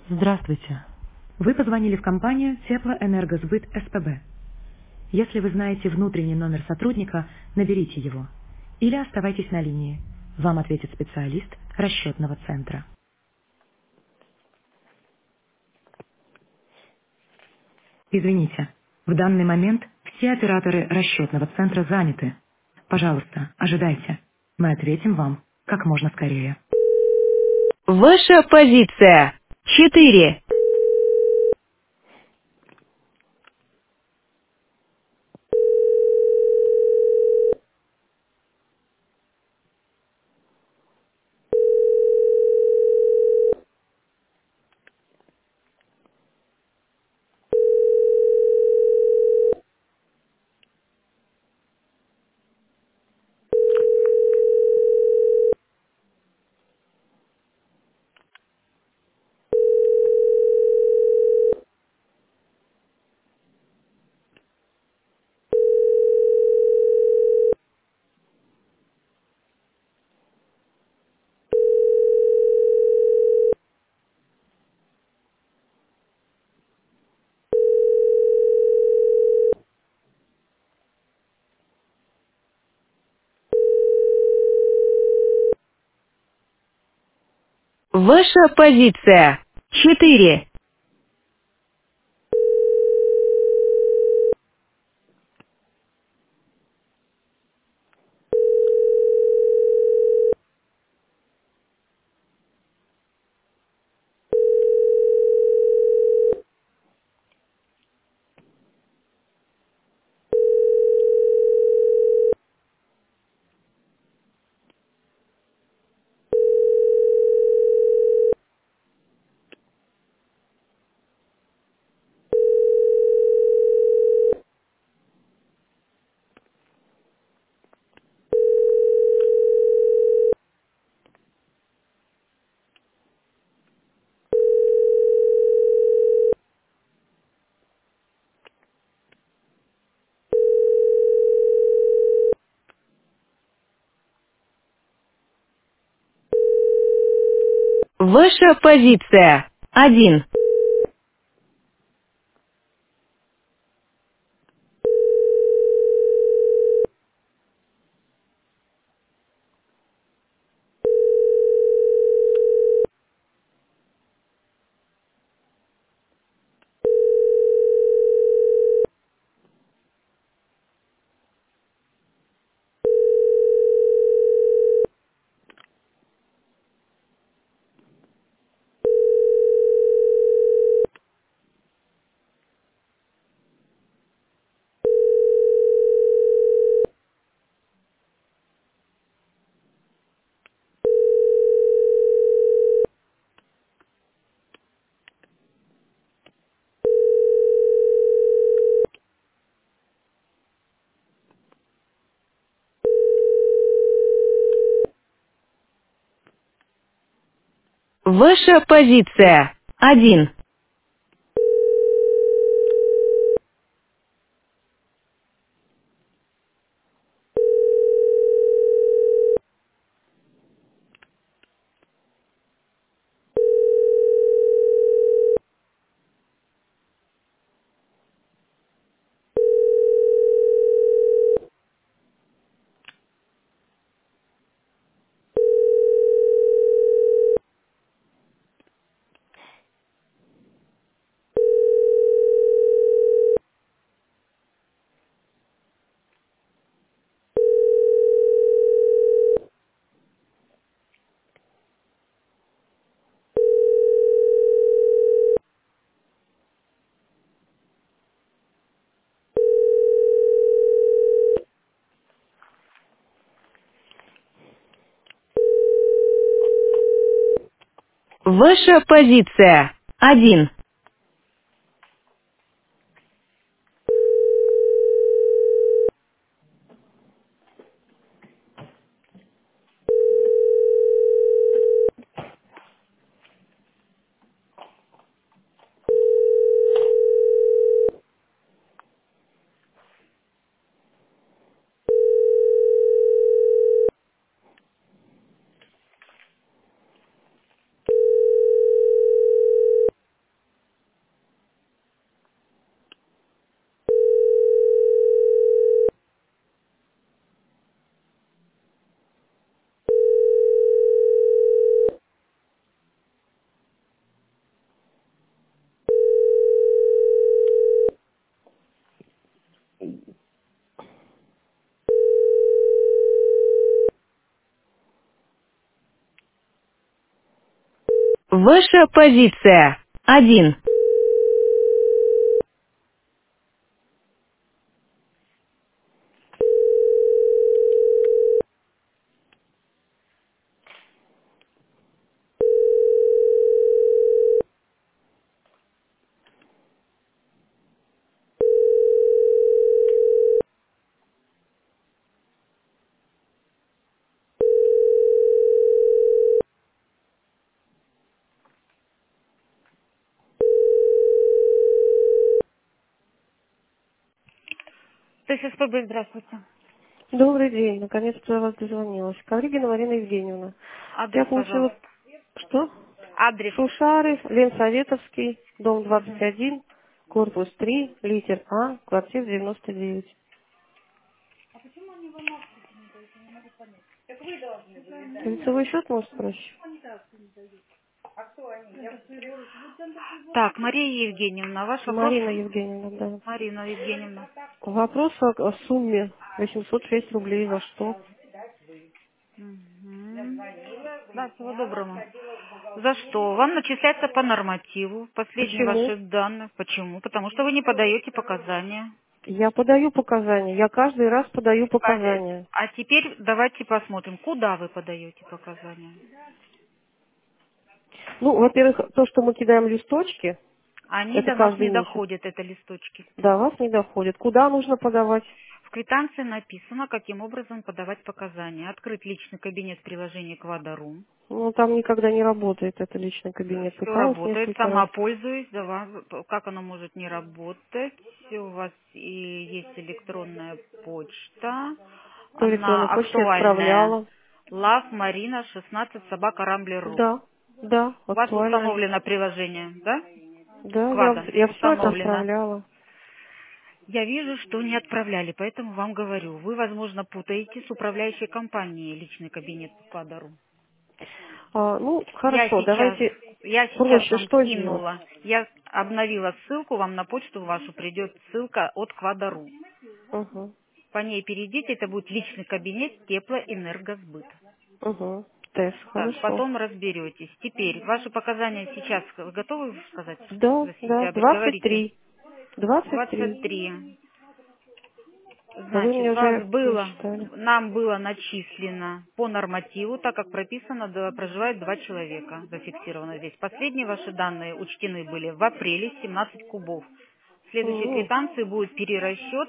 Здравствуйте. Вы позвонили в компанию Теплоэнергосбыт СПБ. Если вы знаете внутренний номер сотрудника, наберите его. Или оставайтесь на линии. Вам ответит специалист расчетного центра. Извините, в данный момент все операторы расчетного центра заняты. Пожалуйста, ожидайте. Мы ответим вам как можно скорее. Ваша позиция. 4. Ваша позиция. 4. Ваша позиция. 1. Ваша позиция. 1. Ваша позиция. 1. Ваша позиция. 1. То есть СПБ, здравствуйте. Добрый день. Наконец-то я вас дозвонилась. Ковригина Марина Евгеньевна. Я Адрес, получила... пожалуйста. Что? Адрес. Шушары, Ленсоветовский, дом 21, корпус 3, литер А, квартира 99. Лицевой счет, может, проще? Так, Мария Евгеньевна, ваш вопрос? Марина Евгеньевна, да. Марина Евгеньевна. Вопрос о сумме 806 рублей. За что? Мгм. Да, всего доброго. За что? Вам начисляется по нормативу. Последние Почему? ваши данные. Почему? Потому что вы не подаете показания. Я подаю показания. Я каждый раз подаю показания. А теперь давайте посмотрим, куда вы подаете показания. Ну, во-первых, то, что мы кидаем листочки, Они это до нас каждый не месяц. доходят, это листочки. До вас не доходит. Куда нужно подавать? В квитанции написано, каким образом подавать показания. Открыть личный кабинет приложения Квадарум. Ну, там никогда не работает, это личный кабинет. Все Пыталась работает, несколько раз. сама пользуюсь. Да, как оно может не работать? У вас и есть электронная почта. По электронной Она почте актуальная. отправляла. Love Marina 16 собака Рамблер.ру. Да, да, У вас актуальная. установлено приложение, да? Да, Квада. я все это Установлено. отправляла. Я вижу, что не отправляли, поэтому вам говорю. Вы, возможно, путаете с управляющей компанией личный кабинет Квадару. Ну, Я хорошо, сейчас, давайте я сейчас проще, вам что сделать? кинула, я обновила ссылку, вам на почту вашу придет ссылка от Квадару. Угу, По ней перейдите, это будет личный кабинет теплоэнергосбыт. угу. Тест, Так, хорошо. потом разберетесь. Теперь, ваши показания сейчас, вы готовы сказать Да, за да, сентябрь? Говорите. 23. 23. 23. Вы Значит, мне вас уже было, насчитали. нам было начислено по нормативу, так как прописано, да, проживает 2 человека, зафиксировано здесь. Последние ваши данные учтены были в апреле 17 кубов. В следующей М, квитанции будет перерасчет,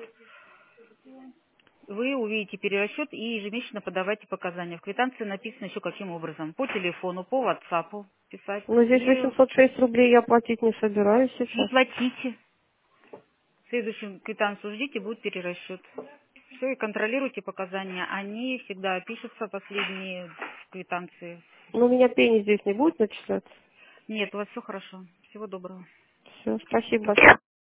вы увидите перерасчет и ежемесячно подавайте показания. В квитанции написано еще каким образом. По телефону, по WhatsApp писать. Но здесь И 806 рублей я платить не собираюсь не сейчас. платите. В следующем квитанцию ждите, будет перерасчет. Все, и контролируйте показания. Они всегда пишутся, последние квитанции. Но у меня пени здесь не будет начисляться. Нет, у вас все хорошо. Всего доброго. Все, спасибо большое.